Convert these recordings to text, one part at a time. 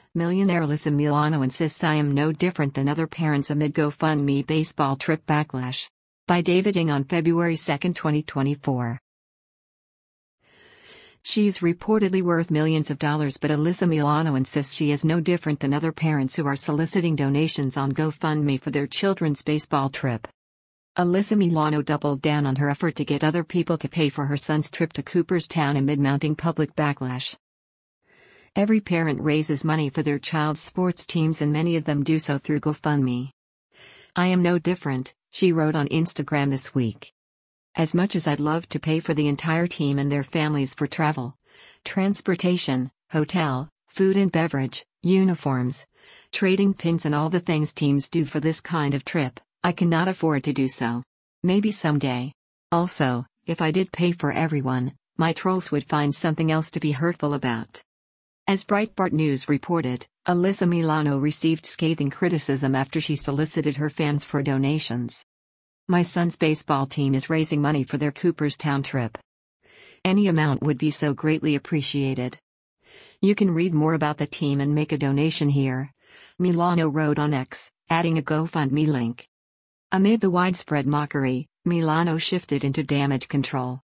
Millionaire Alyssa Milano insists I am no different than other parents amid GoFundMe baseball trip backlash. By David Ng on February 2, 2024. She's reportedly worth millions of dollars, but Alyssa Milano insists she is no different than other parents who are soliciting donations on GoFundMe for their children's baseball trip. Alyssa Milano doubled down on her effort to get other people to pay for her son's trip to Cooperstown amid mounting public backlash. Every parent raises money for their child's sports teams, and many of them do so through GoFundMe. I am no different, she wrote on Instagram this week. As much as I'd love to pay for the entire team and their families for travel, transportation, hotel, food and beverage, uniforms, trading pins and all the things teams do for this kind of trip, I cannot afford to do so. Maybe someday. Also, if I did pay for everyone, my trolls would find something else to be hurtful about. As Breitbart News reported, Alyssa Milano received scathing criticism after she solicited her fans for donations. My son's baseball team is raising money for their Cooperstown trip. Any amount would be so greatly appreciated. You can read more about the team and make a donation here, Milano wrote on X, adding a GoFundMe link. Amid the widespread mockery, Milano shifted into damage control.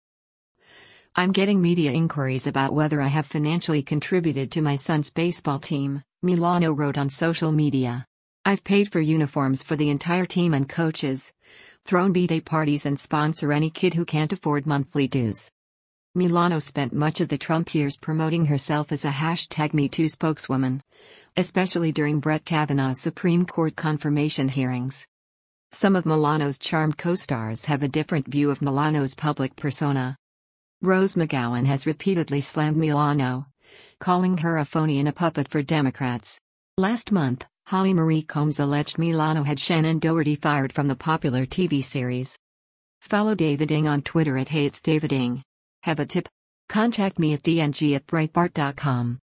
I'm getting media inquiries about whether I have financially contributed to my son's baseball team, Milano wrote on social media. I've paid for uniforms for the entire team and coaches, thrown B-Day parties and sponsor any kid who can't afford monthly dues. Milano spent much of the Trump years promoting herself as a #MeToo spokeswoman, especially during Brett Kavanaugh's Supreme Court confirmation hearings. Some of Milano's charmed co-stars have a different view of Milano's public persona. Rose McGowan has repeatedly slammed Milano, calling her a phony and a puppet for Democrats. Last month, Holly Marie Combs alleged Milano had Shannon Doherty fired from the popular TV series. Follow David Ng on Twitter at @HeyIt'sDavidNg. Have a tip? Contact me at dng@breitbart.com.